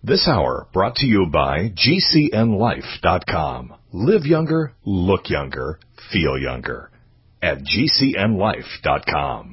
This hour brought to you by GCNLife.com. Live younger, look younger, feel younger at GCNLife.com.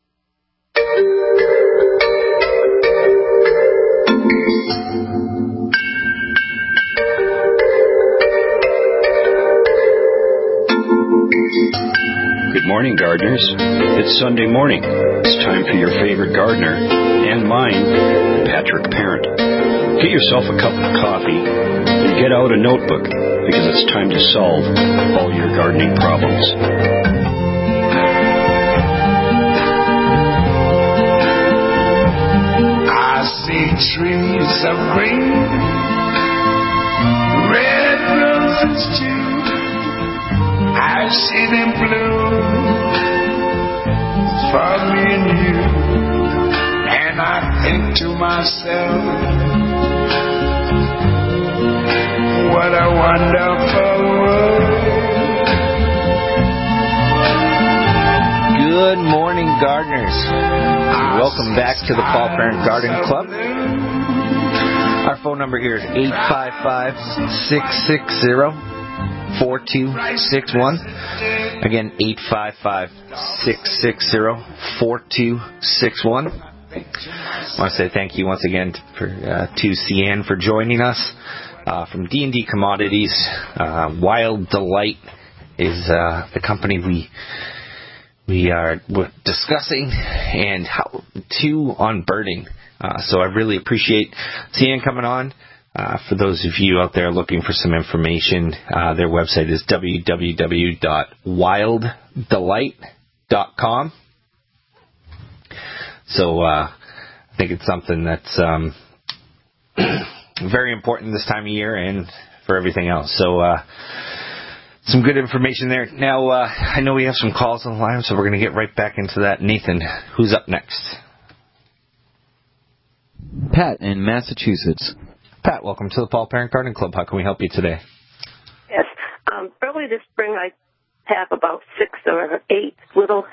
Good morning, gardeners. It's Sunday morning. It's time for your favorite gardener and mine, Patrick Parent. Get yourself a cup of coffee and get out a notebook because it's time to solve all your gardening problems. I see trees of green, red roses too. I see them bloom for me and you, and I think to myself, what a wonderful world. Good morning, gardeners. Welcome back to the Paul Parent Garden Club. Our phone number here is 855-660-4261. Again, 855-660-4261. I want to say thank you once again to CN for joining us. From D&D Commodities, Wild Delight is the company we're discussing, and how to on birding. So I really appreciate CN coming on. For those of you out there looking for some information, their website is www.wilddelight.com. So I think it's something that's very important this time of year and for everything else. So some good information there. Now, I know we have some calls on the line, so we're going to get right back into that. Nathan, who's up next? Pat in Massachusetts. Pat, welcome to the Paul Parent Garden Club. How can we help you today? Yes. Early this spring, I have about 6 or 8 little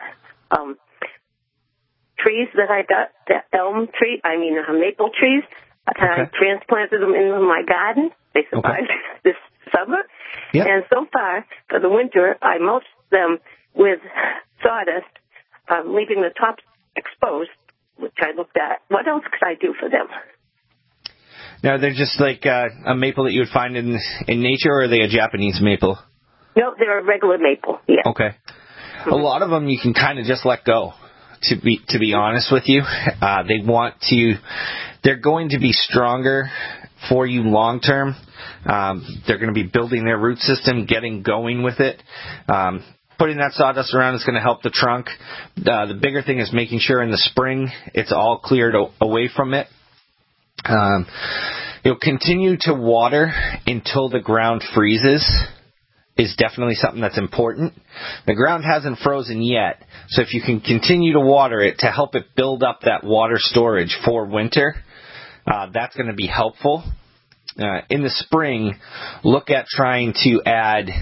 trees that I got, maple trees. Okay. I transplanted them into my garden. They survived this summer. Yep. And so far, for the winter, I mulched them with sawdust, leaving the tops exposed, which I looked at. What else could I do for them? Now, they're just like a maple that you would find in nature, or are they a Japanese maple? No, they're a regular maple, yeah. Okay. A lot of them you can kind of just let go, to be honest with you. They're going to be stronger for you long term. They're going to be building their root system, getting going with it. Putting that sawdust around is going to help the trunk. The bigger thing is making sure in the spring it's all cleared away from it. You'll continue to water until the ground freezes is definitely something that's important. The ground hasn't frozen yet, so if you can continue to water it to help it build up that water storage for winter, that's going to be helpful. In the spring, look at trying to add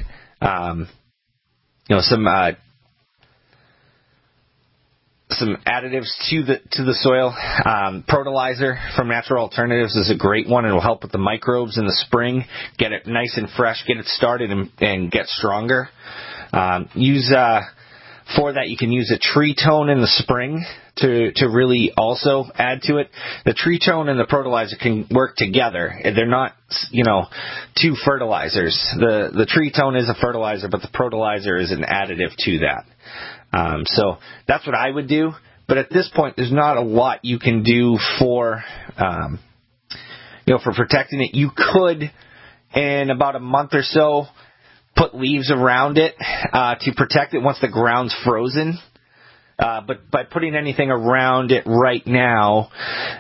some additives to the soil. Protolizer from Natural Alternatives is a great one. It will help with the microbes in the spring, get it nice and fresh, get it started and get stronger. For that, you can use a tree tone in the spring to really also add to it. The tree tone and the protolizer can work together. They're not, two fertilizers. The tree tone is a fertilizer, but the protolizer is an additive to that. So that's what I would do. But at this point, there's not a lot you can do for protecting it. You could, in about a month or so, put leaves around it to protect it once the ground's frozen. But by putting anything around it right now,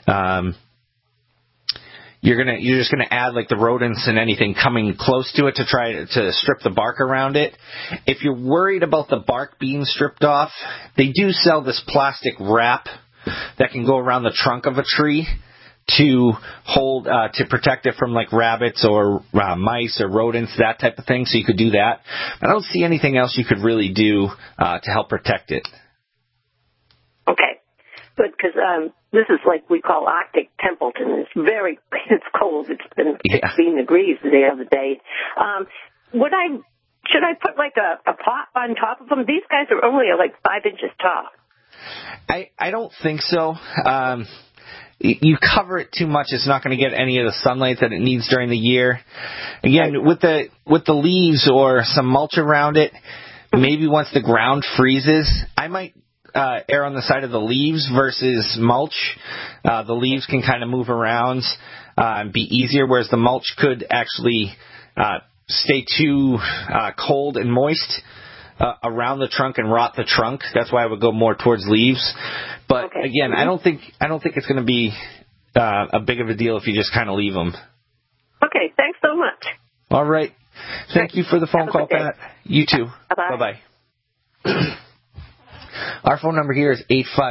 you're just gonna add like the rodents and anything coming close to it to try to strip the bark around it. If you're worried about the bark being stripped off, they do sell this plastic wrap that can go around the trunk of a tree to hold to protect it from like rabbits or mice or rodents, that type of thing. So you could do that. I don't see anything else you could really do to help protect it. Okay, good, because this is like we call Arctic Templeton. It's cold than 16 degrees the other day. Should I put like a pot on top of them? These guys are only like 5 inches tall. I don't think so. You cover it too much, it's not going to get any of the sunlight that it needs during the year. Again, with the leaves or some mulch around it, maybe once the ground freezes, I might err on the side of the leaves versus mulch. The leaves can kind of move around and be easier, whereas the mulch could actually stay too cold and moist around the trunk and rot the trunk. That's why I would go more towards leaves. But again, I don't think it's going to be a big of a deal if you just kind of leave them. Okay, thanks so much. All right. Thank you for the phone call, Pat. You too. Bye-bye. Bye-bye. Our phone number here is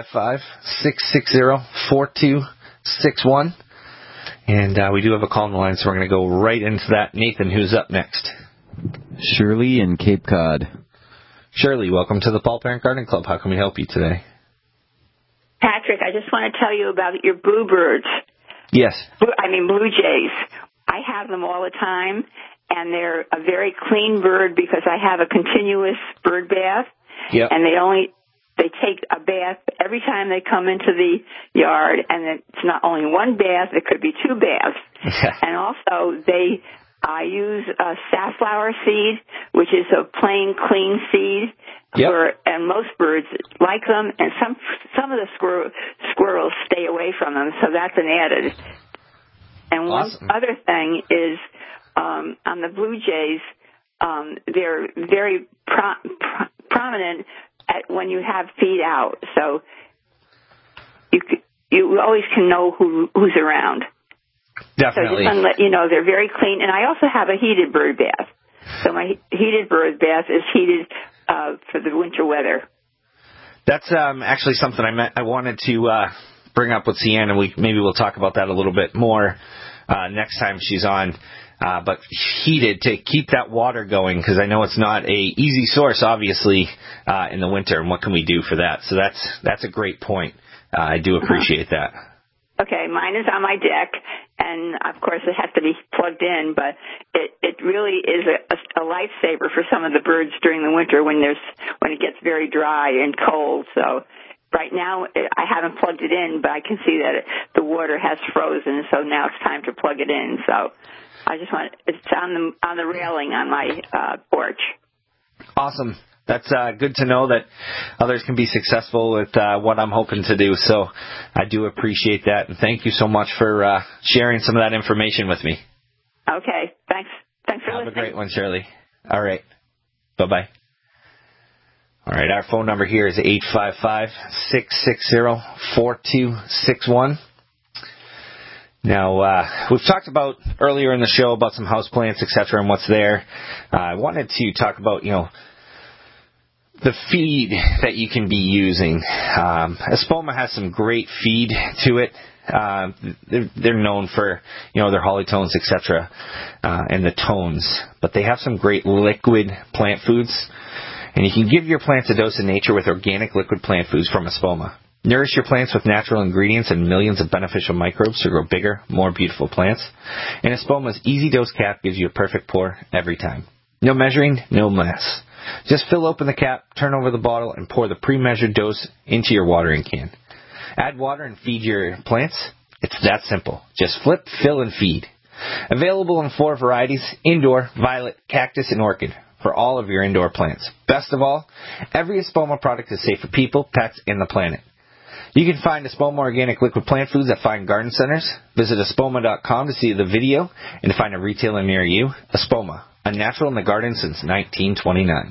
855-660-4261. And we do have a call on the line, so we're going to go right into that. Nathan, who's up next? Shirley in Cape Cod. Shirley, welcome to the Paul Parent Gardening Club. How can we help you today? Patrick, I just want to tell you about your bluebirds. Yes. Blue jays. I have them all the time, and they're a very clean bird because I have a continuous bird bath. Yep. And they take a bath every time they come into the yard, and it's not only one bath, it could be 2 baths. And also, I use a safflower seed, which is a plain, clean seed, and most birds like them, and some of the squirrels stay away from them, so that's an added. And awesome. One other thing is, on the blue jays, they're very prominent when you have feed out, so you always can know who's around. Definitely. So just want to let you know they're very clean, and I also have a heated bird bath. So my heated bird bath is heated for the winter weather. That's actually something I wanted to bring up with Sienna. Maybe we'll talk about that a little bit more next time she's on. But heated to keep that water going, because I know it's not a easy source, obviously, in the winter. And what can we do for that? So that's a great point. I do appreciate that. Okay, mine is on my deck, and of course it has to be plugged in, but it really is a lifesaver for some of the birds during the winter when it gets very dry and cold. So right now I haven't plugged it in, but I can see that the water has frozen, so now it's time to plug it in. So it's on the railing on my porch. Awesome. That's good to know that others can be successful with what I'm hoping to do. So I do appreciate that. And thank you so much for sharing some of that information with me. Okay. Thanks for listening. Have a great one, Shirley. All right. Bye-bye. All right. Our phone number here is 855-660-4261. Now, we've talked about earlier in the show about some houseplants, etc., and what's there. I wanted to talk about, the feed that you can be using. Espoma has some great feed to it. They're known for, their holly tones, etc., and the tones. But they have some great liquid plant foods. And you can give your plants a dose of nature with organic liquid plant foods from Espoma. Nourish your plants with natural ingredients and millions of beneficial microbes to grow bigger, more beautiful plants. And Espoma's Easy Dose cap gives you a perfect pour every time. No measuring, no mess. Just fill open the cap, turn over the bottle, and pour the pre-measured dose into your watering can. Add water and feed your plants. It's that simple. Just flip, fill, and feed. Available in 4 varieties: indoor, violet, cactus, and orchid, for all of your indoor plants. Best of all, every Espoma product is safe for people, pets, and the planet. You can find Espoma organic liquid plant foods at fine garden centers. Visit Espoma.com to see the video and to find a retailer near you. Espoma, a natural in the garden since 1929.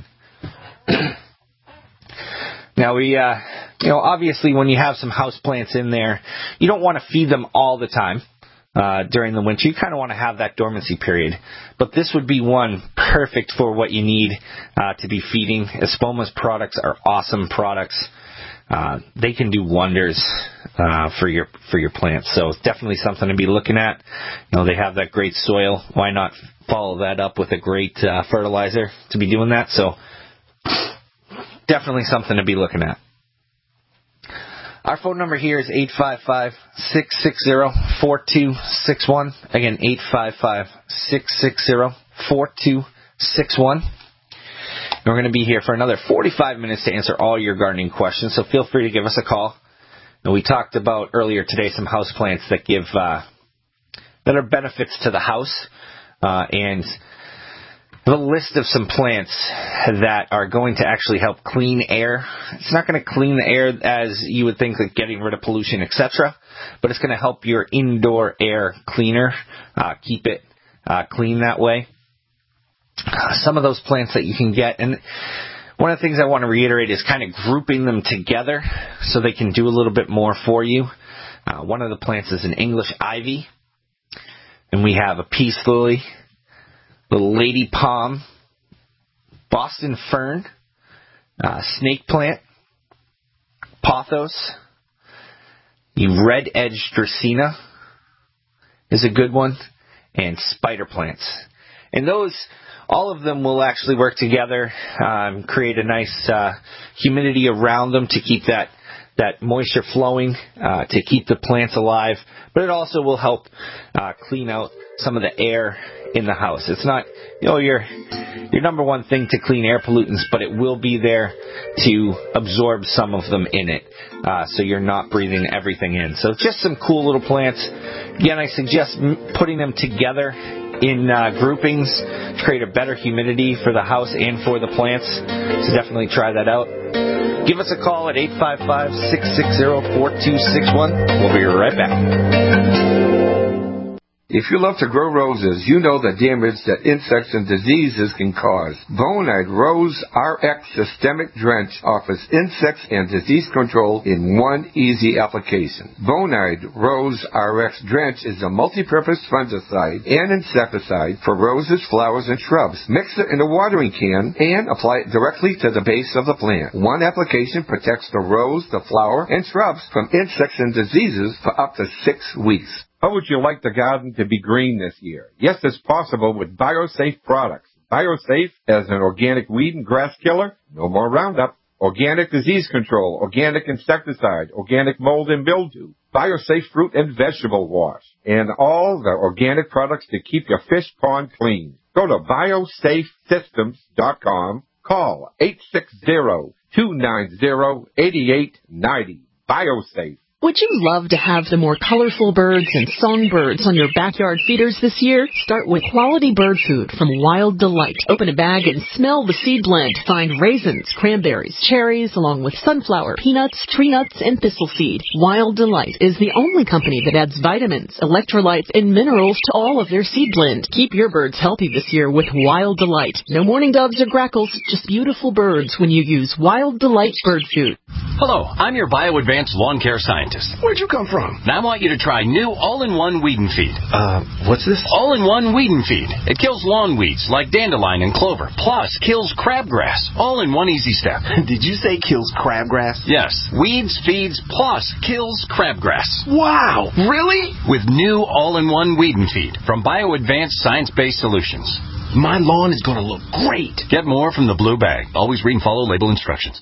Now, obviously when you have some house plants in there, you don't want to feed them all the time during the winter. You kind of want to have that dormancy period. But this would be one perfect for what you need to be feeding. Espoma's products are awesome products. They can do wonders for your plants. So it's definitely something to be looking at. They have that great soil. Why not follow that up with a great fertilizer to be doing that? So definitely something to be looking at. Our phone number here is 855-660-4261. Again, 855-660-4261. We're going to be here for another 45 minutes to answer all your gardening questions, so feel free to give us a call. And we talked about earlier today some houseplants that give that are benefits to the house, and the list of some plants that are going to actually help clean air. It's not going to clean the air as you would think, like getting rid of pollution, etc., but it's going to help your indoor air cleaner, keep it clean that way. Some of those plants that you can get, and one of the things I want to reiterate is kind of grouping them together so they can do a little bit more for you. One of the plants is an English ivy, and we have a peace lily, the lady palm, Boston fern, snake plant, pothos, the red-edged dracaena is a good one, and spider plants. And those, all of them will actually work together, create a nice humidity around them to keep that moisture flowing, to keep the plants alive, but it also will help clean out some of the air in the house. It's not, your number one thing to clean air pollutants, but it will be there to absorb some of them in it, so you're not breathing everything in. So just some cool little plants. Again, I suggest putting them together in groupings to create a better humidity for the house and for the plants. So definitely try that out. Give us a call at 855-660-4261. We'll be right back. If you love to grow roses, you know the damage that insects and diseases can cause. Bonide Rose RX Systemic Drench offers insects and disease control in one easy application. Bonide Rose RX Drench is a multi-purpose fungicide and insecticide for roses, flowers, and shrubs. Mix it in a watering can and apply it directly to the base of the plant. One application protects the rose, the flower, and shrubs from insects and diseases for up to 6 weeks. How would you like the garden to be green this year? Yes, it's possible with BioSafe products. BioSafe as an organic weed and grass killer, no more Roundup, organic disease control, organic insecticide, organic mold and mildew, BioSafe fruit and vegetable wash, and all the organic products to keep your fish pond clean. Go to biosafesystems.com. Call 860-290-8890. BioSafe. Would you love to have the more colorful birds and songbirds on your backyard feeders this year? Start with quality bird food from Wild Delight. Open a bag and smell the seed blend. Find raisins, cranberries, cherries, along with sunflower, peanuts, tree nuts, and thistle seed. Wild Delight is the only company that adds vitamins, electrolytes, and minerals to all of their seed blend. Keep your birds healthy this year with Wild Delight. No mourning doves or grackles, just beautiful birds when you use Wild Delight bird food. Hello, I'm your BioAdvanced lawn care scientist. Where'd you come from? Now I want you to try new all-in-one weed and feed. What's this? All-in-one weed and feed. It kills lawn weeds like dandelion and clover, plus kills crabgrass, all in one easy step. Did you say kills crabgrass? Yes. Weeds, feeds, plus kills crabgrass. Wow! Really? With new all-in-one weed and feed from BioAdvanced Science-Based Solutions. My lawn is going to look great. Get more from the blue bag. Always read and follow label instructions.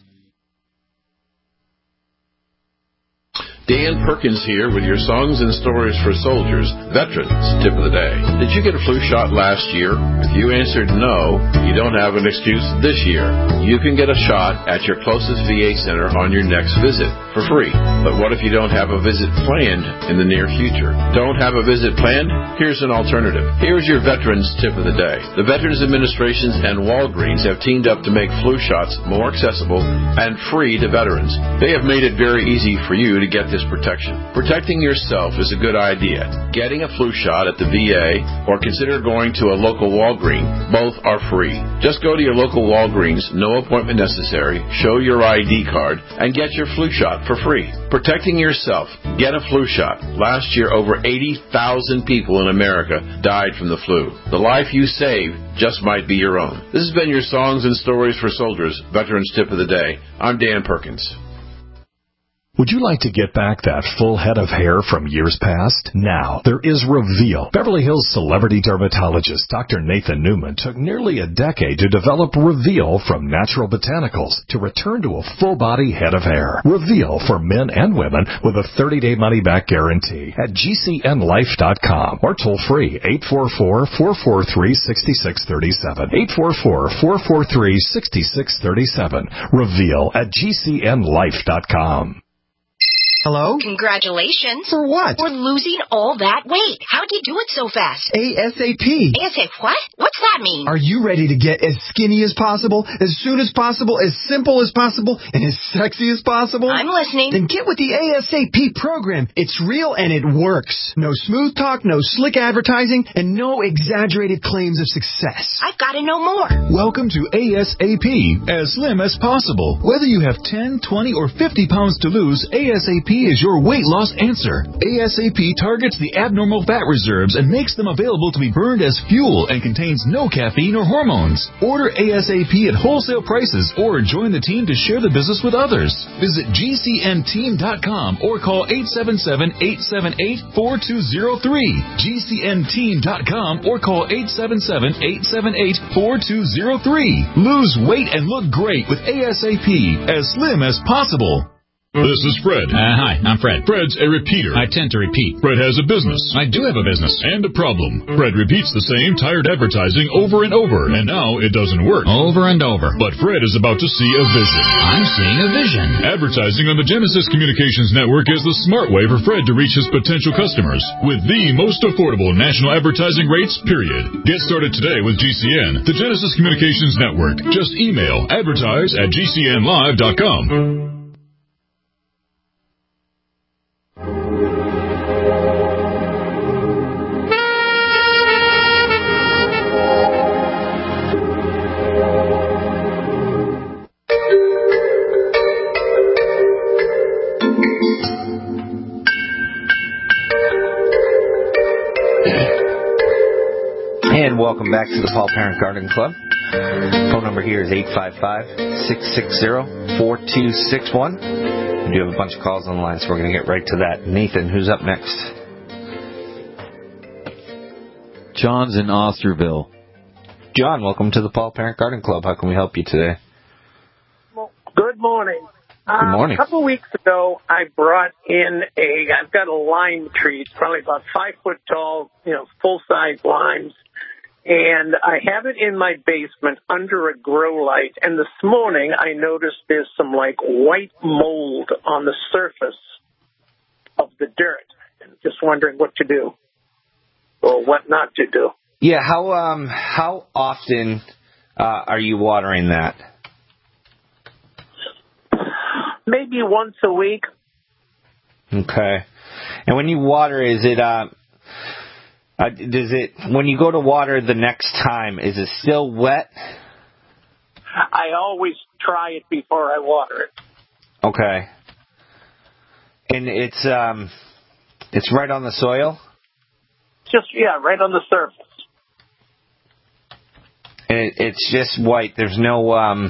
Dan Perkins here with your Songs and Stories for Soldiers, Veterans Tip of the Day. Did you get a flu shot last year? If you answered no, you don't have an excuse this year. You can get a shot at your closest VA center on your next visit for free. But what if you don't have a visit planned in the near future? Don't have a visit planned? Here's an alternative. Here's your Veterans Tip of the Day. The Veterans Administrations and Walgreens have teamed up to make flu shots more accessible and free to veterans. They have made it very easy for you to get this protection. Protecting yourself is a good idea. Getting a flu shot at the VA or consider going to a local Walgreens. Both are free. Just go to your local Walgreens, no appointment necessary, show your ID card, and get your flu shot for free. Protecting yourself. Get a flu shot. Last year, over 80,000 people in America died from the flu. The life you saved just might be your own. This has been your Songs and Stories for Soldiers, Veterans Tip of the Day. I'm Dan Perkins. Would you like to get back that full head of hair from years past? Now, there is Reveal. Beverly Hills celebrity dermatologist Dr. Nathan Newman took nearly a decade to develop Reveal from natural botanicals to return to a full-body head of hair. Reveal for men and women with a 30-day money-back guarantee at GCNlife.com or toll-free 844-443-6637. 844-443-6637. Reveal at GCNlife.com. Hello? Congratulations. For what? For losing all that weight. How'd you do it so fast? ASAP. ASAP what? What's that mean? Are you ready to get as skinny as possible, as soon as possible, as simple as possible, and as sexy as possible? I'm listening. Then get with the ASAP program. It's real and it works. No smooth talk, no slick advertising, and no exaggerated claims of success. I've got to know more. Welcome to ASAP, as slim as possible. Whether you have 10, 20, or 50 pounds to lose, ASAP is your weight loss answer. ASAP targets the abnormal fat reserves and makes them available to be burned as fuel and contains no caffeine or hormones. Order ASAP at wholesale prices or join the team to share the business with others. Visit GCNteam.com or call 877-878-4203. GCNteam.com or call 877-878-4203. Lose weight and look great with ASAP, as slim as possible. This is Fred. Hi, I'm Fred. Fred's a repeater. I tend to repeat. Fred has a business. I do have a business. And a problem. Fred repeats the same tired advertising over and over, and now it doesn't work. Over and over. But Fred is about to see a vision. I'm seeing a vision. Advertising on the Genesis Communications Network is the smart way for Fred to reach his potential customers with the most affordable national advertising rates, period. Get started today with GCN, the Genesis Communications Network. Just email advertise@GCNlive.com. And welcome back to the Paul Parent Garden Club. Phone number here is 855-660-4261. We do have a bunch of calls on the line, so we're going to get right to that. Nathan, who's up next? John's in Osterville. John, welcome to the Paul Parent Garden Club. How can we help you today? Well, good morning. Good morning. A couple of weeks ago, I brought in I've got a lime tree. It's probably about 5 foot tall, full-size limes. And I have it in my basement under a grow light. And this morning, I noticed there's some white mold on the surface of the dirt. And just wondering what to do or what not to do. Yeah, how often are you watering that? Maybe once a week. Okay. And when you water, is it when you go to water the next time, is it still wet? I always try it before I water it. Okay. And it's right on the soil? Right on the surface. And it's just white. There's no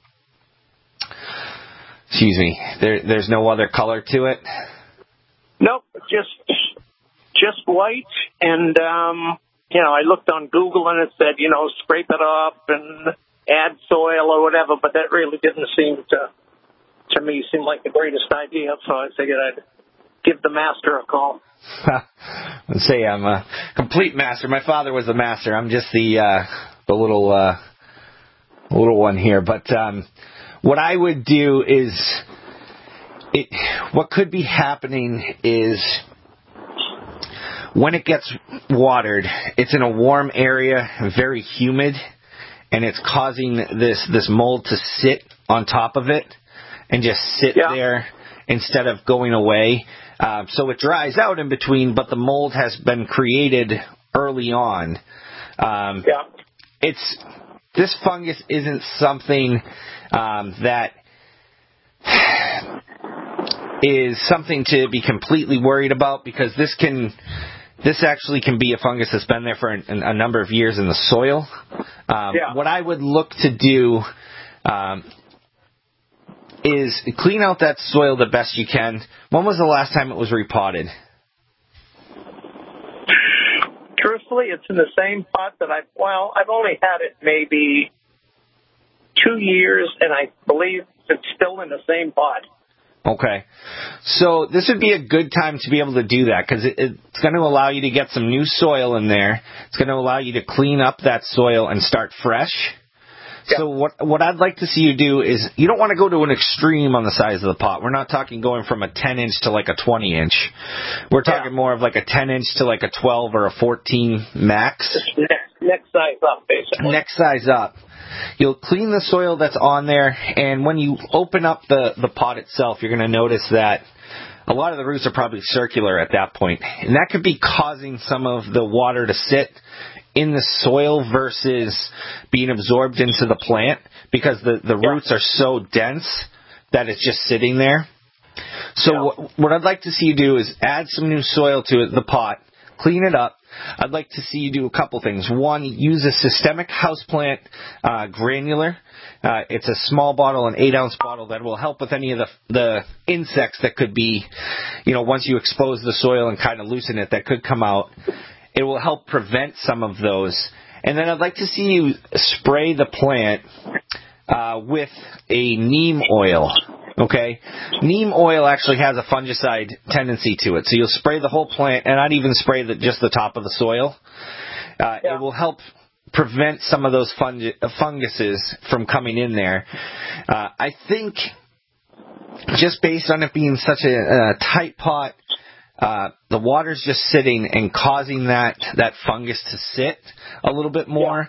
there's no other color to it? Nope, just white. And, I looked on Google and it said, scrape it up and add soil or whatever, but that really didn't seem to me seem like the greatest idea. So I figured I'd give the master a call. Let's say I'm a complete master. My father was the master. I'm just the little one here. But what I would do is, what could be happening is, when it gets watered, it's in a warm area, very humid, and it's causing this mold to sit on top of it and just sit there instead of going away. So it dries out in between, but the mold has been created early on. This fungus isn't something that is something to be completely worried about, because this actually can be a fungus that's been there for a number of years in the soil. What I would look to do is clean out that soil the best you can. When was the last time it was repotted? Truthfully, it's in the same pot that I've only had it maybe 2 years, and I believe it's still in the same pot. Okay. So this would be a good time to be able to do that because it's going to allow you to get some new soil in there. It's going to allow you to clean up that soil and start fresh. Yeah. So what I'd like to see you do is you don't want to go to an extreme on the size of the pot. We're not talking going from a 10-inch to like a 20-inch. We're talking more of like a 10-inch to like a 12 or a 14 max. Next size up, basically. Next size up. You'll clean the soil that's on there, and when you open up the pot itself, you're going to notice that a lot of the roots are probably circular at that point. And that could be causing some of the water to sit in the soil versus being absorbed into the plant because the roots are so dense that it's just sitting there. So what I'd like to see you do is add some new soil to the pot, clean it up. I'd like to see you do a couple things. One, use a systemic houseplant granular. It's a small bottle, an 8-ounce bottle that will help with any of the insects that could be, once you expose the soil and kind of loosen it, that could come out. It will help prevent some of those. And then I'd like to see you spray the plant with a neem oil. Okay? Neem oil actually has a fungicide tendency to it. So you'll spray the whole plant and not even spray just the top of the soil. It will help prevent some of those funguses from coming in there. I think just based on it being such a tight pot, the water's just sitting and causing that fungus to sit a little bit more.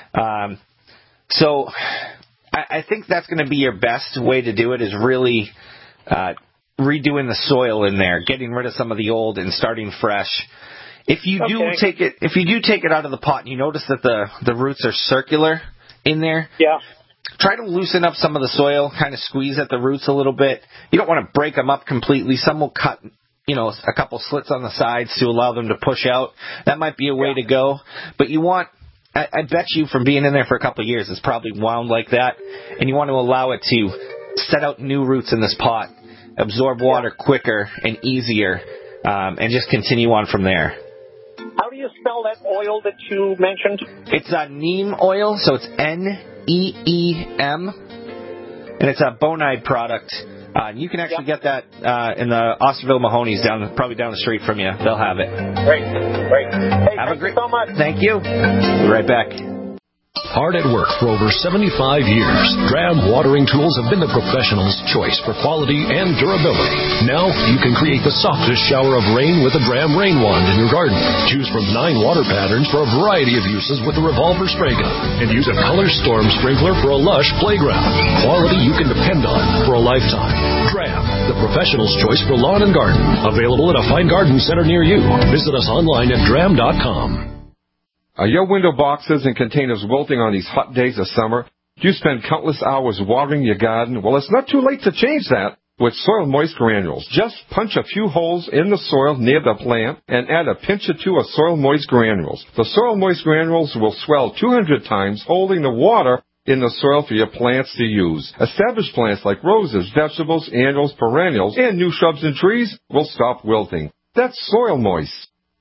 So I think that's going to be your best way to do it is really redoing the soil in there, getting rid of some of the old and starting fresh. If you do take it out of the pot and you notice that the roots are circular in there, try to loosen up some of the soil, kind of squeeze at the roots a little bit. You don't want to break them up completely. Some will cut a couple slits on the sides to allow them to push out. That might be a way to go. But I bet you from being in there for a couple of years, it's probably wound like that. And you want to allow it to set out new roots in this pot, absorb water quicker and easier, and just continue on from there. How do you spell that oil that you mentioned? It's neem oil, so it's Neem. And it's a Bonide product. You can actually get that in the Osterville Mahoney's probably down the street from you. They'll have it. Great. Hey, thank you so much. Thank you. Be right back. Hard at work for over 75 years, Dram watering tools have been the professional's choice for quality and durability. Now you can create the softest shower of rain with a Dram rain wand in your garden. Choose from 9 water patterns for a variety of uses with the revolver spray gun. And use a color storm sprinkler for a lush playground. Quality you can depend on for a lifetime. Dram, the professional's choice for lawn and garden. Available at a fine garden center near you. Visit us online at dram.com. Are your window boxes and containers wilting on these hot days of summer? Do you spend countless hours watering your garden? Well, it's not too late to change that with Soil Moist Granules. Just punch a few holes in the soil near the plant and add a pinch or two of Soil Moist Granules. The Soil Moist Granules will swell 200 times, holding the water in the soil for your plants to use. Established plants like roses, vegetables, annuals, perennials, and new shrubs and trees will stop wilting. That's Soil Moist.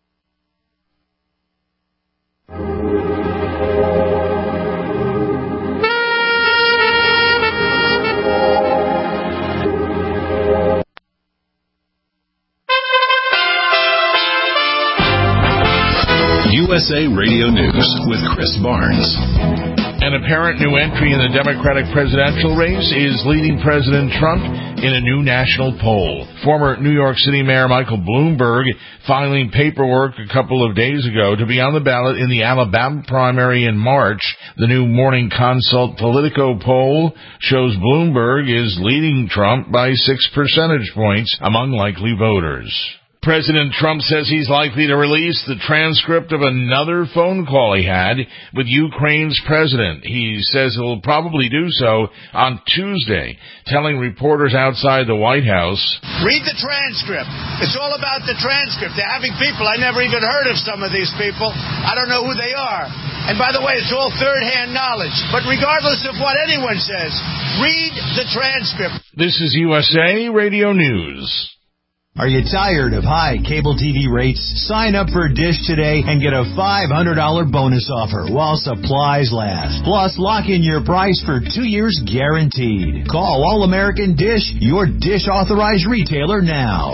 USA Radio News with Chris Barnes. An apparent new entry in the Democratic presidential race is leading President Trump in a new national poll. Former New York City Mayor Michael Bloomberg filing paperwork a couple of days ago to be on the ballot in the Alabama primary in March. The new Morning Consult Politico poll shows Bloomberg is leading Trump by 6 percentage points among likely voters. President Trump says he's likely to release the transcript of another phone call he had with Ukraine's president. He says he'll probably do so on Tuesday, telling reporters outside the White House, "Read the transcript. It's all about the transcript. They're having people. I never even heard of some of these people. I don't know who they are. And by the way, it's all third-hand knowledge. But regardless of what anyone says, read the transcript. This is USA Radio News. Are you tired of high cable TV rates? Sign up for Dish today and get a $500 bonus offer while supplies last. Plus, lock in your price for 2 years guaranteed. Call All American Dish, your Dish authorized retailer now.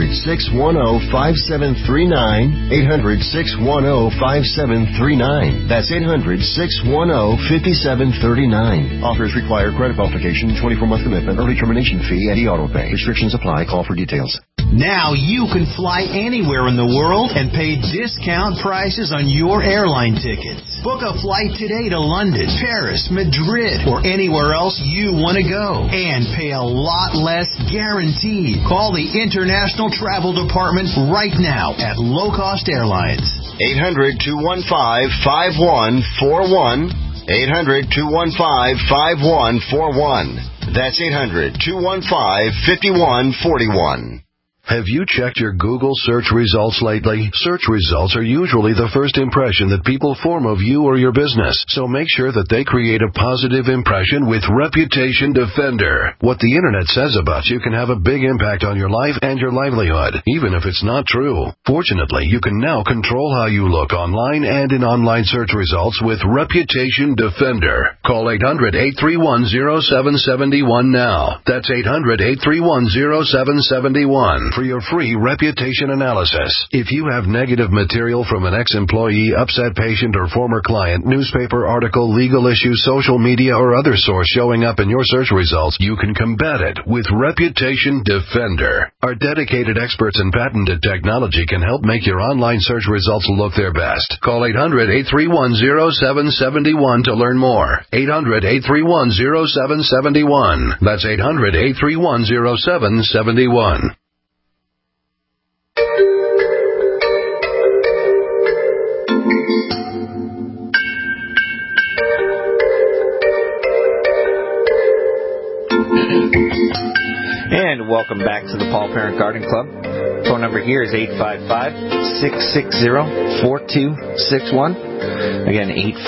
800-610-5739. 800-610-5739. That's 800-610-5739. Offers require credit qualification, 24-month commitment, early termination fee, and e-auto pay. Restrictions apply. Call for details. Now you can fly anywhere in the world and pay discount prices on your airline tickets. Book a flight today to London, Paris, Madrid, or anywhere else you want to go. And pay a lot less guaranteed. Call the International Travel Department right now at Low Cost Airlines. 800-215-5141. 800-215-5141. That's 800-215-5141. Have you checked your Google search results lately? Search results are usually the first impression that people form of you or your business, so make sure that they create a positive impression with Reputation Defender. What the Internet says about you can have a big impact on your life and your livelihood, even if it's not true. Fortunately, you can now control how you look online and in online search results with Reputation Defender. Call 800-831-0771 now. That's 800-831-0771. For your free reputation analysis. If you have negative material from an ex-employee, upset patient, or former client, newspaper article, legal issue, social media, or other source showing up in your search results, you can combat it with Reputation Defender. Our dedicated experts in patented technology can help make your online search results look their best. Call 800-831-0771 to learn more. 800-831-0771. That's 800-831-0771. And welcome back to the Paul Parent Garden Club. Phone number here is 855-660-4261. Again,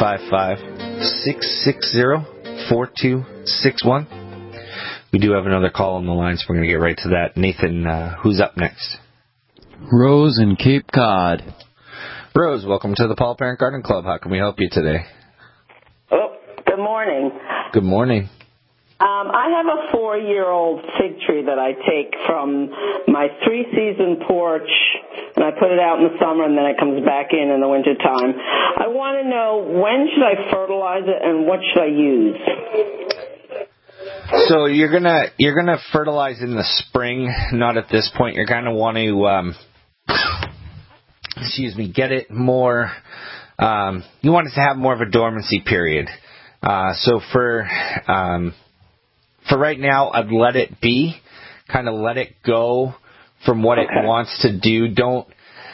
855-660-4261. We do have another call on the line, so we're going to get right to that. Nathan, who's up next? Rose in Cape Cod. Rose, welcome to the Paul Parent Garden Club. How can we help you today? Oh, good morning. Good morning. I have a 4-year-old fig tree that I take from my 3-season porch, and I put it out in the summer, and then it comes back in the wintertime. I want to know, when should I fertilize it, and what should I use? So you're gonna fertilize in the spring, not at this point. You're gonna want to get it more. You want it to have more of a dormancy period. So for right now, I'd let it be, kind of let it go from what it wants to do. Don't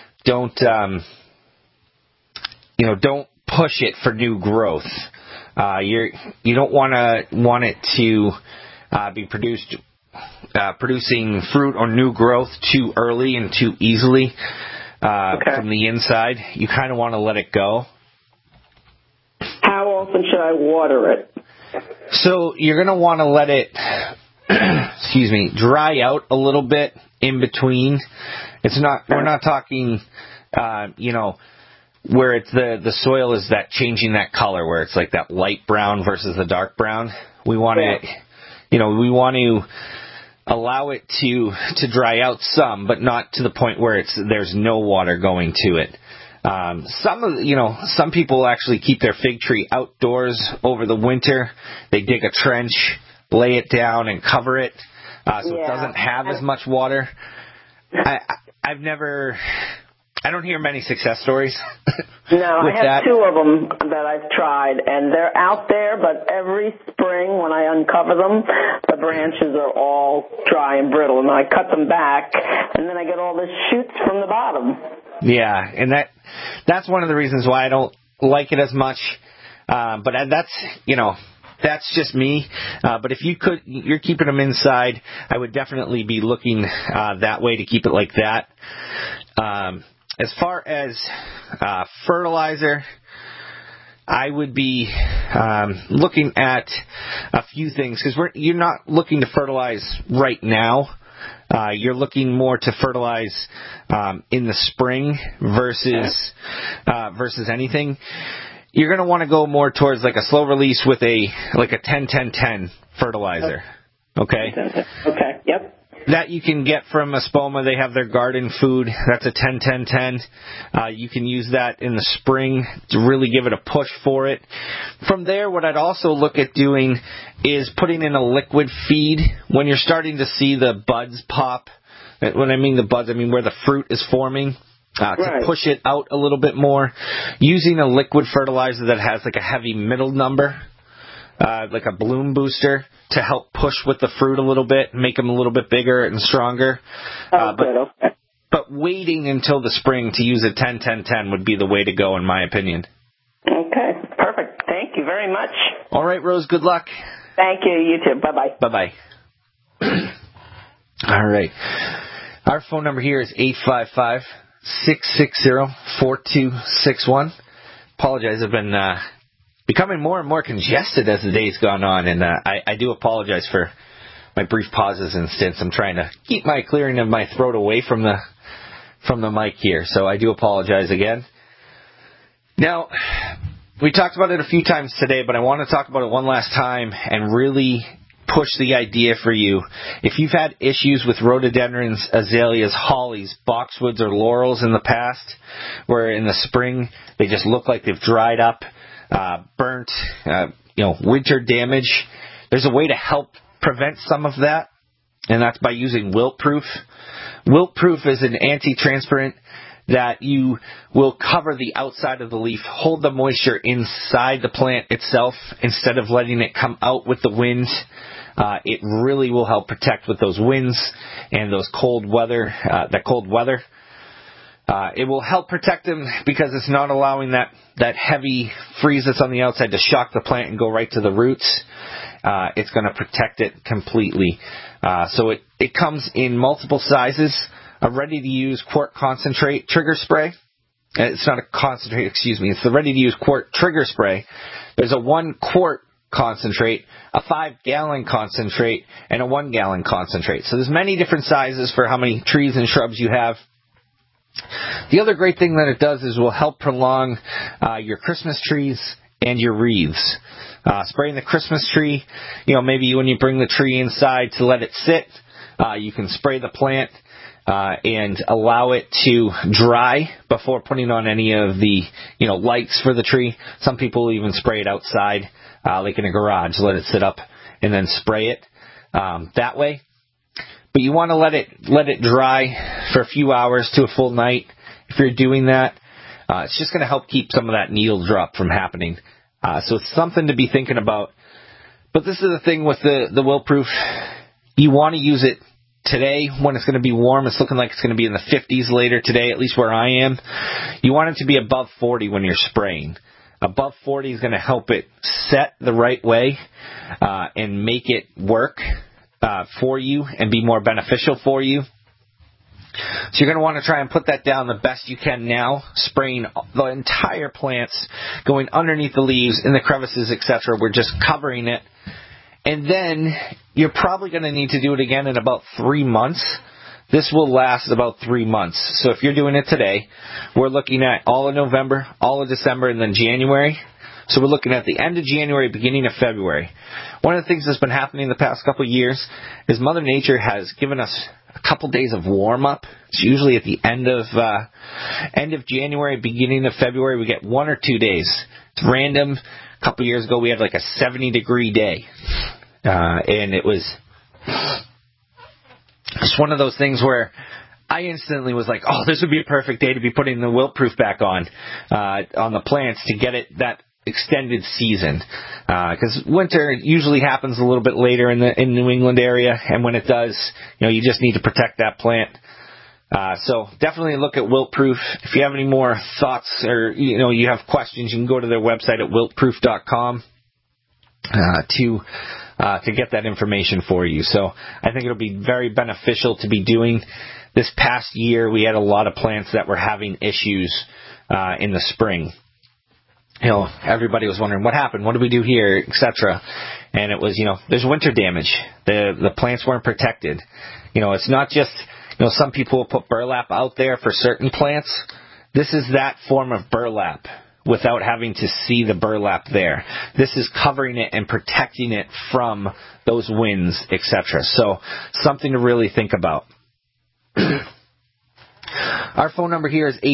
push it for new growth. You don't want it to be producing fruit or new growth too early and too easily from the inside. You kind of want to let it go. How often should I water it? So you're going to want to let it, dry out a little bit in between. We're not talking, where it's the soil is that changing that color, where it's like that light brown versus the dark brown. We want we want to allow it to dry out some, but not to the point where there's no water going to it. Some people actually keep their fig tree outdoors over the winter. They dig a trench, lay it down, and cover it, so it doesn't have as much water. I don't hear many success stories. No, I have 2 of them that I've tried, and they're out there, but every spring when I uncover them, the branches are all dry and brittle, and I cut them back, and then I get all the shoots from the bottom. Yeah, and that's one of the reasons why I don't like it as much. But that's just me. But if you're keeping them inside, I would definitely be looking that way to keep it like that. As far as fertilizer, I would be looking at a few things, because you're not looking to fertilize right now. You're looking more to fertilize in the spring versus anything. You're going to want to go more towards like a slow release with a 10-10-10 fertilizer. Okay? Okay, yep. That you can get from Espoma. They have their garden food. That's a 10-10-10. You can use that in the spring to really give it a push for it. From there, what I'd also look at doing is putting in a liquid feed when you're starting to see the buds pop. When I mean the buds, I mean where the fruit is forming. To push it out a little bit more. Using a liquid fertilizer that has like a heavy middle number. Like a bloom booster to help push with the fruit a little bit, make them a little bit bigger and stronger. But waiting until the spring to use a 10-10-10 would be the way to go, in my opinion. Okay, perfect. Thank you very much. All right, Rose, good luck. Thank you. You too. Bye-bye. Bye-bye. All right. Our phone number here is 855-660-4261. Apologize, I've been becoming more and more congested as the day's gone on, and I do apologize for my brief pauses and stints. I'm trying to keep my clearing of my throat away from the mic here, so I do apologize again. Now, we talked about it a few times today, but I want to talk about it one last time and really push the idea for you. If you've had issues with rhododendrons, azaleas, hollies, boxwoods, or laurels in the past, where in the spring they just look like they've dried up, burnt, winter damage, there's a way to help prevent some of that, and that's by using Wilt-Proof. Wilt-Proof is an anti-transpirant that you will cover the outside of the leaf, hold the moisture inside the plant itself instead of letting it come out with the wind. It really will help protect with those winds and those cold weather. It will help protect them because it's not allowing that heavy freeze that's on the outside to shock the plant and go right to the roots. It's going to protect it completely. So it comes in multiple sizes. A ready-to-use quart concentrate trigger spray. It's not a concentrate, excuse me. It's the ready-to-use quart trigger spray. There's a 1 quart concentrate, a 5-gallon concentrate, and a 1-gallon concentrate. So there's many different sizes for how many trees and shrubs you have. The other great thing that it does is will help prolong your Christmas trees and your wreaths. Spraying the Christmas tree, maybe when you bring the tree inside to let it sit, you can spray the plant and allow it to dry before putting on any of the lights for the tree. Some people even spray it outside, like in a garage, let it sit up and then spray it that way. But you want to let it dry for a few hours to a full night. If you're doing that, it's just going to help keep some of that needle drop from happening. So it's something to be thinking about. But this is the thing with the Wilt-Proof. You want to use it today when it's going to be warm. It's looking like it's going to be in the 50s later today, at least where I am. You want it to be above 40 when you're spraying. Above 40 is going to help it set the right way and make it work for you and be more beneficial for you. So you're going to want to try and put that down the best you can now, spraying the entire plants, going underneath the leaves, in the crevices, etc. We're just covering it. And then you're probably going to need to do it again in about 3 months. This will last about 3 months. So if you're doing it today, we're looking at all of November, all of December, and then January. So we're looking at the end of January, beginning of February. One of the things that's been happening the past couple of years is Mother Nature has given us a couple days of warm-up. It's usually at the end of January, beginning of February. We get 1 or 2 days. It's random. A couple of years ago, we had like a 70-degree day. And it was just one of those things where I instantly was like, oh, this would be a perfect day to be putting the Wilt-Proof back on the plants to get it that extended season. Because winter usually happens a little bit later in New England area, and when it does, you just need to protect that plant. So definitely look at Wilt-Proof. If you have any more thoughts or you have questions, you can go to their website at wiltproof.com to get that information for you. So I think it'll be very beneficial to be doing. This past year, we had a lot of plants that were having issues in the spring. everybody was wondering what happened, what do we do here, etc. And it was, there's winter damage. The plants weren't protected. It's not just, some people will put burlap out there for certain plants. This is that form of burlap without having to see the burlap there. This is covering it and protecting it from those winds, etc. So something to really think about. Our phone number here is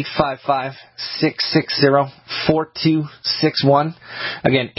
855-660-4261. Again,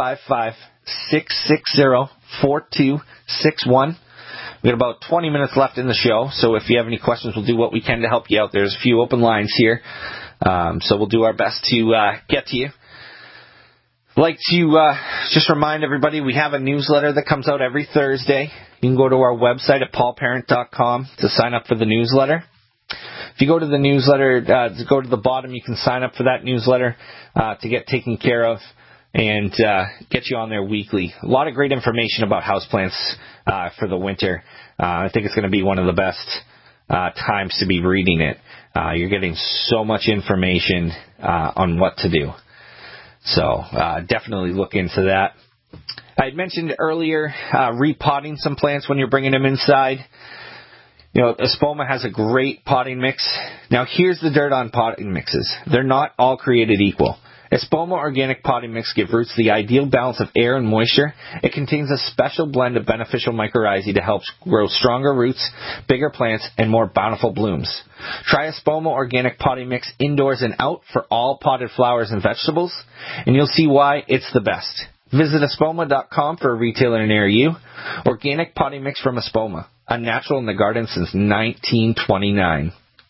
855-660-4261. We've got about 20 minutes left in the show, so if you have any questions, we'll do what we can to help you out. There's a few open lines here, so we'll do our best to get to you. I'd like to just remind everybody we have a newsletter that comes out every Thursday. You can go to our website at paulparent.com to sign up for the newsletter. If you go to the newsletter, go to the bottom, you can sign up for that newsletter to get taken care of and get you on there weekly. A lot of great information about houseplants for the winter. I think it's going to be one of the best times to be reading it. You're getting so much information on what to do. So definitely look into that. I had mentioned earlier repotting some plants when you're bringing them inside. Espoma has a great potting mix. Now, here's the dirt on potting mixes. They're not all created equal. Espoma Organic Potting Mix gives roots the ideal balance of air and moisture. It contains a special blend of beneficial mycorrhizae to help grow stronger roots, bigger plants, and more bountiful blooms. Try Espoma Organic Potting Mix indoors and out for all potted flowers and vegetables, and you'll see why it's the best. Visit Espoma.com for a retailer near you. Organic Potting Mix from Espoma, a natural in the garden since 1929.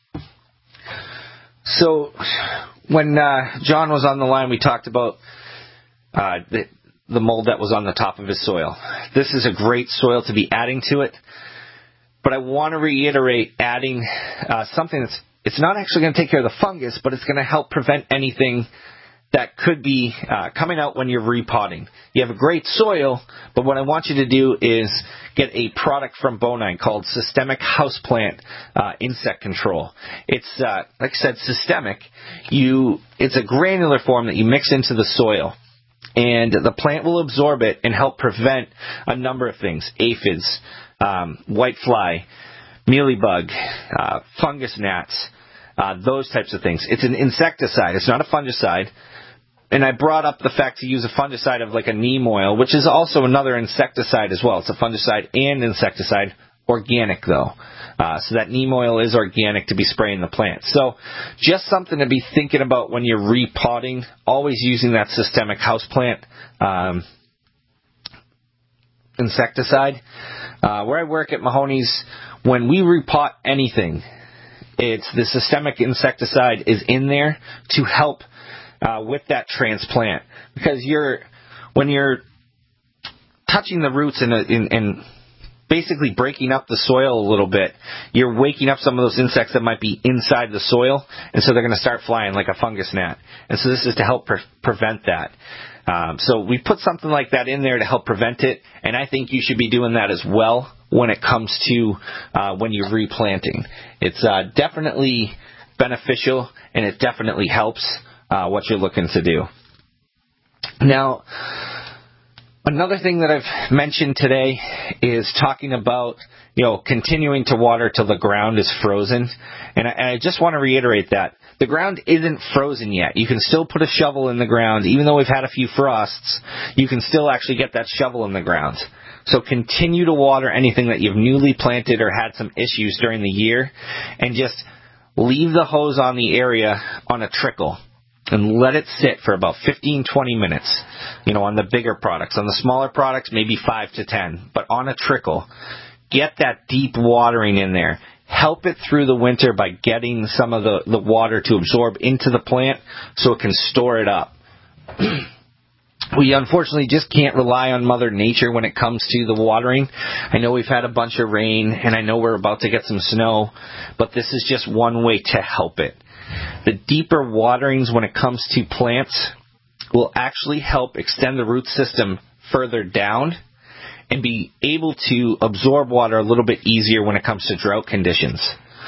So, when John was on the line, we talked about the mold that was on the top of his soil. This is a great soil to be adding to it, but I want to reiterate adding something it's not actually going to take care of the fungus, but it's going to help prevent anything that could be coming out when you're repotting. You have a great soil, but what I want you to do is get a product from Bonide called Systemic Houseplant Insect Control. It's, like I said, systemic. It's a granular form that you mix into the soil, and the plant will absorb it and help prevent a number of things: aphids, whitefly, mealybug, fungus gnats, those types of things. It's an insecticide. It's not a fungicide. And I brought up the fact to use a fungicide of like a neem oil, which is also another insecticide as well. It's a fungicide and insecticide, organic though. So that neem oil is organic to be spraying the plant. So just something to be thinking about when you're repotting, always using that systemic houseplant insecticide. Where I work at Mahoney's, when we repot anything, it's the systemic insecticide is in there to help with that transplant, because when you're touching the roots and basically breaking up the soil a little bit, you're waking up some of those insects that might be inside the soil, and so they're going to start flying like a fungus gnat. And so this is to help prevent that. So we put something like that in there to help prevent it, and I think you should be doing that as well when it comes to when you're replanting. It's definitely beneficial, and it definitely helps what you're looking to do. Now, another thing that I've mentioned today is talking about, continuing to water till the ground is frozen. And I just want to reiterate that. The ground isn't frozen yet. You can still put a shovel in the ground. Even though we've had a few frosts, you can still actually get that shovel in the ground. So continue to water anything that you've newly planted or had some issues during the year, and just leave the hose on the area on a trickle and let it sit for about 15-20 minutes, on the bigger products. On the smaller products, maybe 5 to 10, but on a trickle. Get that deep watering in there. Help it through the winter by getting some of the water to absorb into the plant so it can store it up. We unfortunately just can't rely on Mother Nature when it comes to the watering. I know we've had a bunch of rain, and I know we're about to get some snow, but this is just one way to help it. The deeper waterings when it comes to plants will actually help extend the root system further down and be able to absorb water a little bit easier when it comes to drought conditions.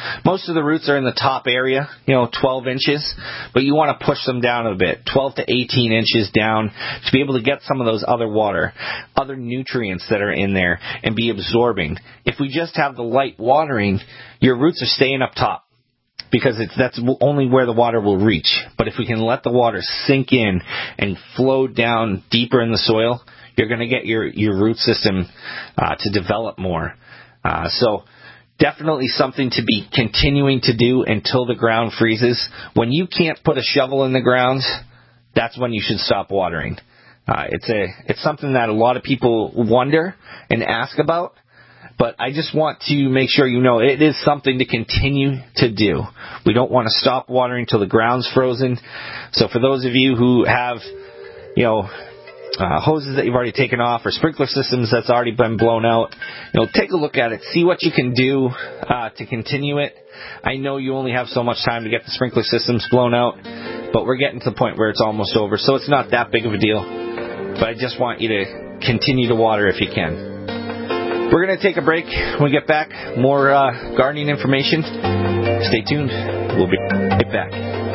most of the roots are in the top area, 12 inches, but you want to push them down a bit, 12 to 18 inches down, to be able to get some of those other nutrients that are in there and be absorbing. If we just have the light watering, your roots are staying up top, because that's only where the water will reach. But if we can let the water sink in and flow down deeper in the soil, you're going to get your root system to develop more. So definitely something to be continuing to do until the ground freezes. When you can't put a shovel in the ground, that's when you should stop watering. It's something that a lot of people wonder and ask about. But I just want to make sure you know it is something to continue to do. We don't want to stop watering till the ground's frozen. So for those of you who have, hoses that you've already taken off or sprinkler systems that's already been blown out, take a look at it. See what you can do to continue it. I know you only have so much time to get the sprinkler systems blown out, but we're getting to the point where it's almost over. So it's not that big of a deal. But I just want you to continue to water if you can. We're going to take a break. When we get back, more gardening information. Stay tuned. We'll be right back.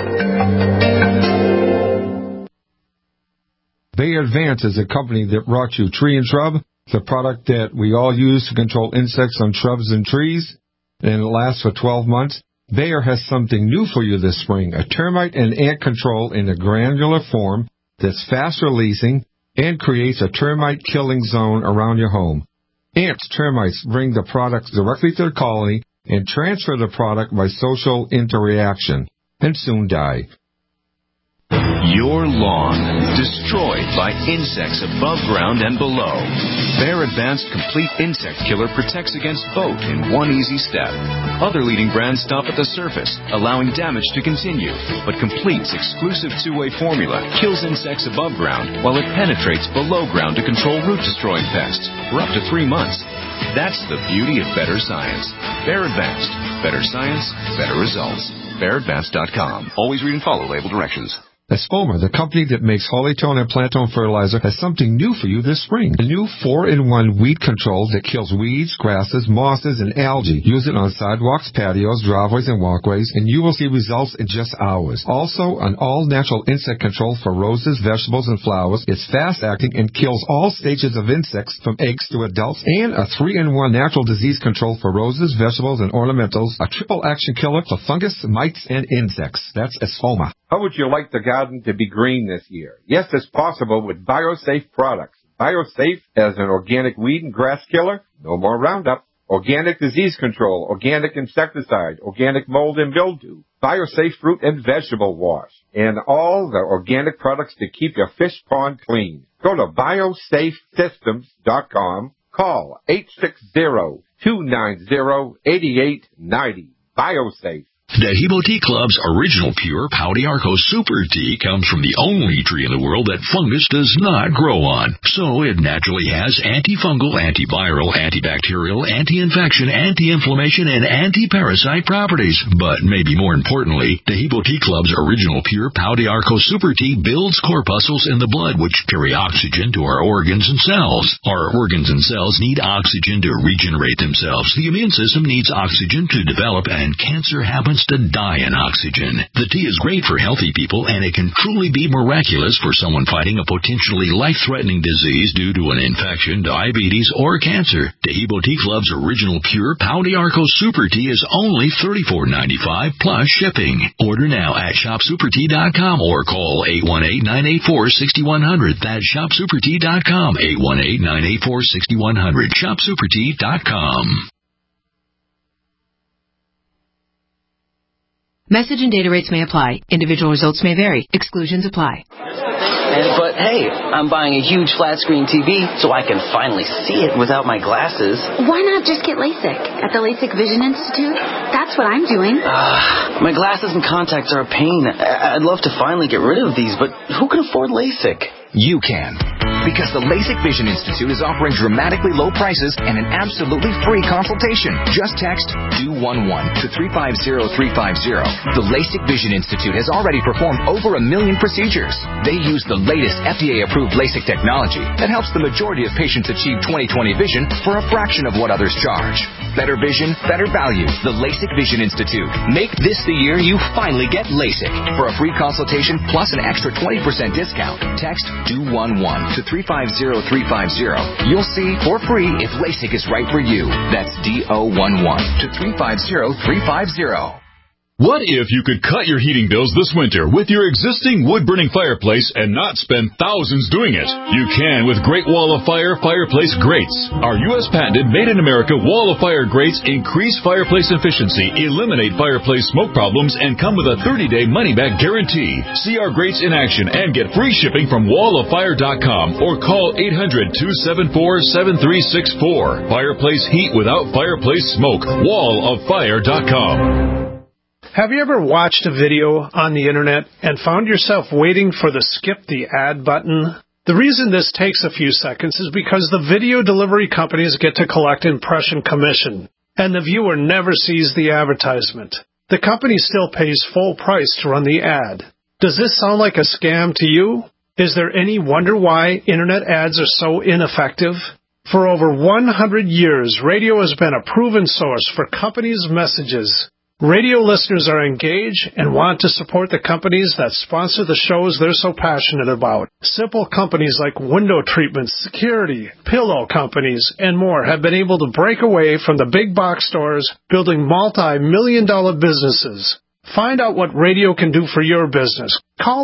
Bayer Advance is a company that brought you Tree and Shrub, the product that we all use to control insects on shrubs and trees, and it lasts for 12 months. Bayer has something new for you this spring, a termite and ant control in a granular form that's fast releasing and creates a termite killing zone around your home. Ants, termites bring the product directly to the colony and transfer the product by social interaction, and soon die. Your lawn destroyed by insects above ground and below. Bayer Advanced Complete Insect Killer protects against both in one easy step. Other leading brands stop at the surface, allowing damage to continue, but Complete's exclusive two-way formula kills insects above ground while it penetrates below ground to control root-destroying pests for up to 3 months. That's the beauty of better science. Bayer Advanced. Better science, better results. BayerAdvanced.com. Always read and follow label directions. Espoma, the company that makes Hollytone and Plantone fertilizer, has something new for you this spring. A new 4-in-1 weed control that kills weeds, grasses, mosses, and algae. Use it on sidewalks, patios, driveways, and walkways, and you will see results in just hours. Also, an all-natural insect control for roses, vegetables, and flowers. It's fast-acting and kills all stages of insects from eggs to adults. And a 3-in-1 natural disease control for roses, vegetables, and ornamentals. A triple-action killer for fungus, mites, and insects. That's Espoma. How would you like the garden to be green this year? Yes, it's possible with BioSafe products. BioSafe as an organic weed and grass killer, no more Roundup. Organic disease control, organic insecticide, organic mold and mildew, BioSafe fruit and vegetable wash, and all the organic products to keep your fish pond clean. Go to biosafesystems.com. Call 860-290-8890. BioSafe. Dehibo Tea Club's original pure Pau d'Arco Super Tea comes from the only tree in the world that fungus does not grow on. So it naturally has antifungal, antiviral, antibacterial, anti-infection, anti-inflammation, and anti-parasite properties. But maybe more importantly, Dehibo Tea Club's original pure Pau d'Arco Super Tea builds corpuscles in the blood which carry oxygen to our organs and cells. Our organs and cells need oxygen to regenerate themselves. The immune system needs oxygen to develop, and cancer happens to die in oxygen. The tea is great for healthy people, and it can truly be miraculous for someone fighting a potentially life-threatening disease due to an infection, diabetes, or cancer. Dehibo Tea Club's original pure Pau d'Arco Super Tea is only $34.95 plus shipping. Order now at shopsupertea.com or call 818-984-6100. That's shopsupertea.com, 818-984-6100. shopsupertea.com. Message and data rates may apply. Individual results may vary. Exclusions apply. But hey, I'm buying a huge flat screen TV so I can finally see it without my glasses. Why not just get LASIK at the LASIK Vision Institute? That's what I'm doing. My glasses and contacts are a pain. I'd love to finally get rid of these, but who can afford LASIK? You can. Because the LASIK Vision Institute is offering dramatically low prices and an absolutely free consultation. Just text DO11 to 350350. The LASIK Vision Institute has already performed over 1 million procedures. They use the latest FDA-approved LASIK technology that helps the majority of patients achieve 20/20 vision for a fraction of what others charge. Better vision, better value. The LASIK Vision Institute. Make this the year you finally get LASIK. For a free consultation plus an extra 20% discount, text DO11 to 350350. You'll see for free if LASIK is right for you. That's DO11 to 350350. What if you could cut your heating bills this winter with your existing wood-burning fireplace and not spend thousands doing it? You can with Great Wall of Fire fireplace grates. Our U.S. patented made-in-America Wall of Fire grates increase fireplace efficiency, eliminate fireplace smoke problems, and come with a 30-day money-back guarantee. See our grates in action and get free shipping from walloffire.com or call 800-274-7364. Fireplace heat without fireplace smoke. walloffire.com. Have you ever watched a video on the internet and found yourself waiting for the skip the ad button? The reason this takes a few seconds is because the video delivery companies get to collect impression commission, and the viewer never sees the advertisement. The company still pays full price to run the ad. Does this sound like a scam to you? Is there any wonder why internet ads are so ineffective? For over 100 years, radio has been a proven source for companies' messages. Radio listeners are engaged and want to support the companies that sponsor the shows they're so passionate about. Simple companies like window treatments, security, pillow companies, and more have been able to break away from the big box stores, building multi-million-dollar businesses. Find out what radio can do for your business. Call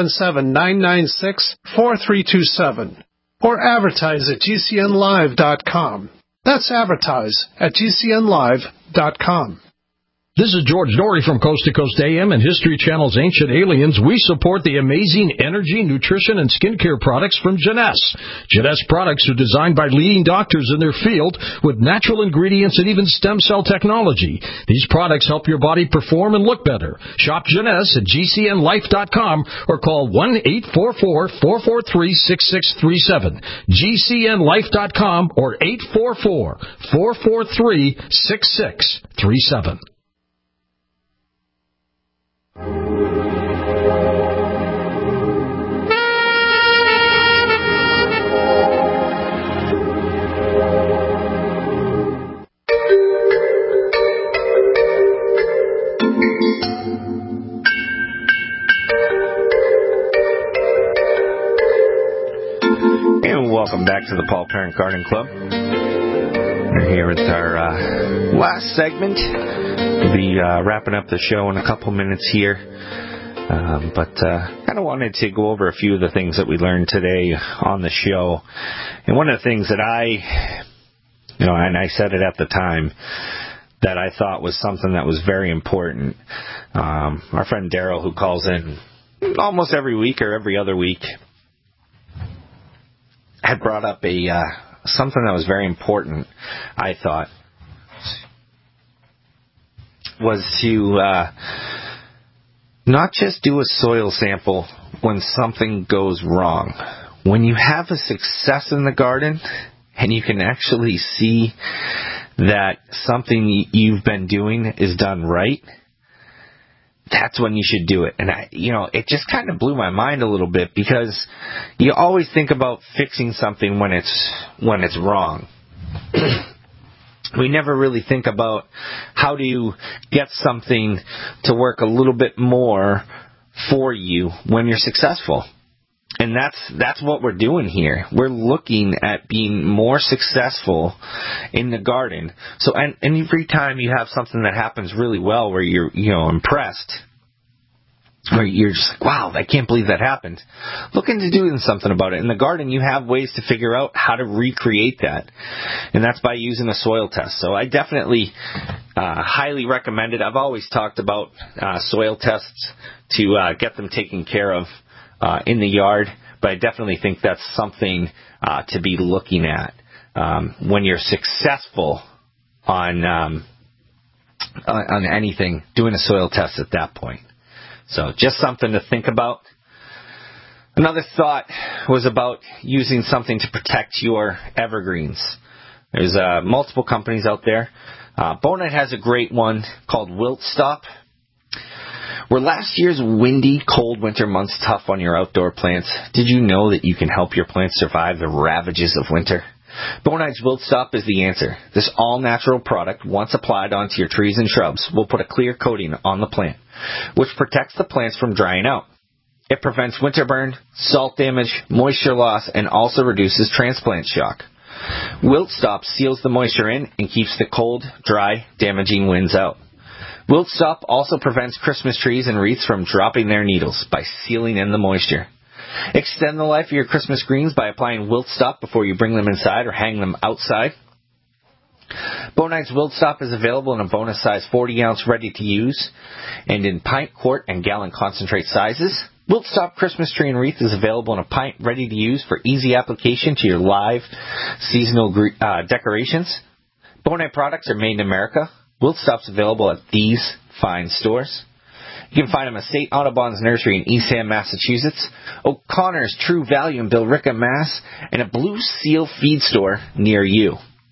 877-996-4327 or advertise at GCNlive.com. That's advertise at GCNlive.com. This is George Norrie from Coast to Coast AM and History Channel's Ancient Aliens. We support the amazing energy, nutrition, and skincare products from Jeunesse. Jeunesse products are designed by leading doctors in their field with natural ingredients and even stem cell technology. These products help your body perform and look better. Shop Jeunesse at GCNlife.com or call 1-844-443-6637. GCNlife.com or 844-443-6637. And welcome back to the Paul Tarrant Garden Club. We're here with our last segment. We'll be wrapping up the show in a couple minutes here. But kind of wanted to go over a few of the things that we learned today on the show. And one of the things that and I said it at the time, that I thought was something that was very important. Our friend Daryl, who calls in almost every week or every other week, had brought up something that was very important, I thought, was to not just do a soil sample when something goes wrong. When you have a success in the garden and you can actually see that something you've been doing is done right, that's when you should do it. And it just kind of blew my mind a little bit, because you always think about fixing something when it's wrong. We never really think about how to get something to work a little bit more for you when you're successful. And that's what we're doing here. We're looking at being more successful in the garden. So, and every time you have something that happens really well where you're, impressed, or you're just like, wow, I can't believe that happened, look into doing something about it. In the garden, you have ways to figure out how to recreate that. And that's by using a soil test. So I definitely highly recommend it. I've always talked about soil tests to get them taken care of in the yard, but I definitely think that's something to be looking at when you're successful on anything, doing a soil test at that point. So just something to think about. Another thought was about using something to protect your evergreens. There's multiple companies out there. Bonite has a great one called Wilt Stop. Were last year's windy, cold winter months tough on your outdoor plants? Did you know that you can help your plants survive the ravages of winter? Bonide's Wilt Stop is the answer. This all-natural product, once applied onto your trees and shrubs, will put a clear coating on the plant, which protects the plants from drying out. It prevents winter burn, salt damage, moisture loss, and also reduces transplant shock. Wilt Stop seals the moisture in and keeps the cold, dry, damaging winds out. Wilt Stop also prevents Christmas trees and wreaths from dropping their needles by sealing in the moisture. Extend the life of your Christmas greens by applying Wilt Stop before you bring them inside or hang them outside. Bonide's Wilt Stop is available in a bonus size 40-ounce ready-to-use and in pint, quart, and gallon concentrate sizes. Wilt Stop Christmas Tree and Wreath is available in a pint ready-to-use for easy application to your live seasonal decorations. Bonide products are made in America. Wilt Stop's available at these fine stores. You can find them at St. Audubon's Nursery in Eastham, Massachusetts, O'Connor's True Value in Billerica, Mass., and a Blue Seal feed store near you.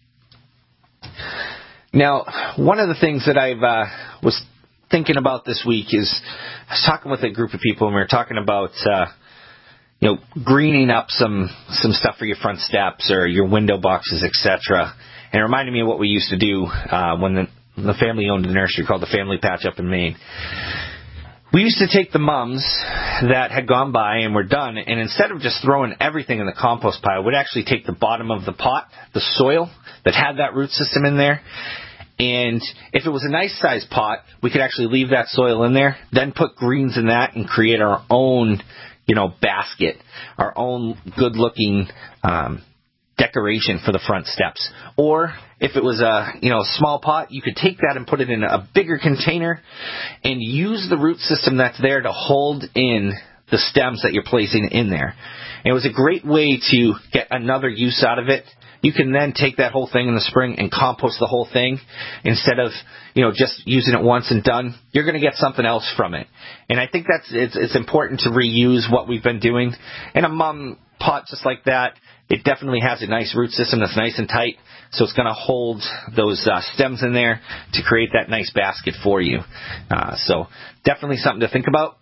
Now, one of the things that I was thinking about this week is I was talking with a group of people, and we were talking about greening up some stuff for your front steps or your window boxes, etc. And it reminded me of what we used to do when the family owned a nursery called the Family Patch up in Maine. We used to take the mums that had gone by and were done, and instead of just throwing everything in the compost pile, we'd actually take the bottom of the pot, the soil that had that root system in there, and if it was a nice sized pot, we could actually leave that soil in there, then put greens in that and create our own, basket, our own good looking decoration for the front steps. Or if it was a small pot, you could take that and put it in a bigger container and use the root system that's there to hold in the stems that you're placing in there. And it was a great way to get another use out of it. You can then take that whole thing in the spring and compost the whole thing instead of just using it once and done. You're going to get something else from it. And I think it's important to reuse what we've been doing. And a mum pot just like that, it definitely has a nice root system that's nice and tight, so it's going to hold those stems in there to create that nice basket for you. So definitely something to think about.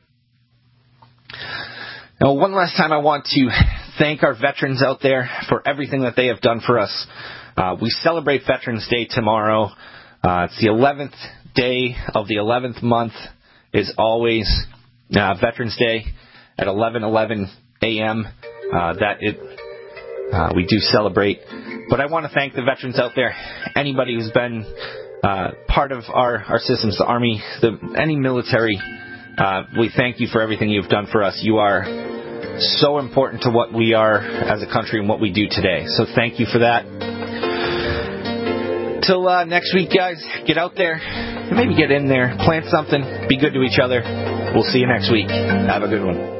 Now, one last time I want to thank our veterans out there for everything that they have done for us. We celebrate Veterans Day tomorrow. It's the 11th day of the 11th month is always Veterans Day at 11:11 a.m. We do celebrate. But I want to thank the veterans out there, anybody who's been part of our systems, the Army, any military. We thank you for everything you've done for us. You are so important to what we are as a country and what we do today. So thank you for that. Till next week, guys, get out there and maybe get in there, plant something, be good to each other. We'll see you next week. Have a good one.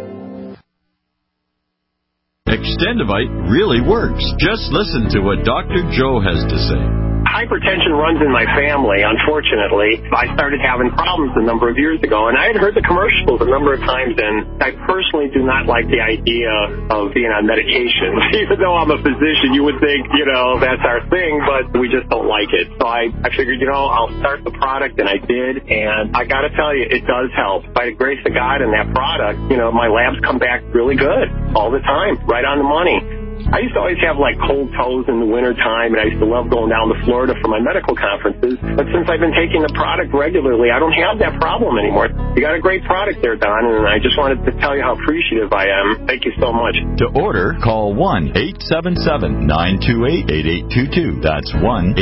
Extendivite really works. Just listen to what Dr. Joe has to say. Hypertension runs in my family, unfortunately. I started having problems a number of years ago, and I had heard the commercials a number of times, and I personally do not like the idea of being on medication. Even though I'm a physician, you would think, that's our thing, but we just don't like it. So I figured, I'll start the product, and I did, and I got to tell you, it does help. By the grace of God and that product, my labs come back really good all the time, right on the money. I used to always have cold toes in the wintertime, and I used to love going down to Florida for my medical conferences. But since I've been taking the product regularly, I don't have that problem anymore. You got a great product there, Don, and I just wanted to tell you how appreciative I am. Thank you so much. To order, call 1-877-928-8822. That's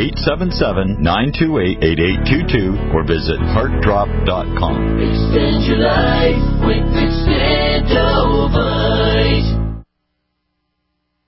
1-877-928-8822 or visit heartdrop.com. Extend your life with Extendovite.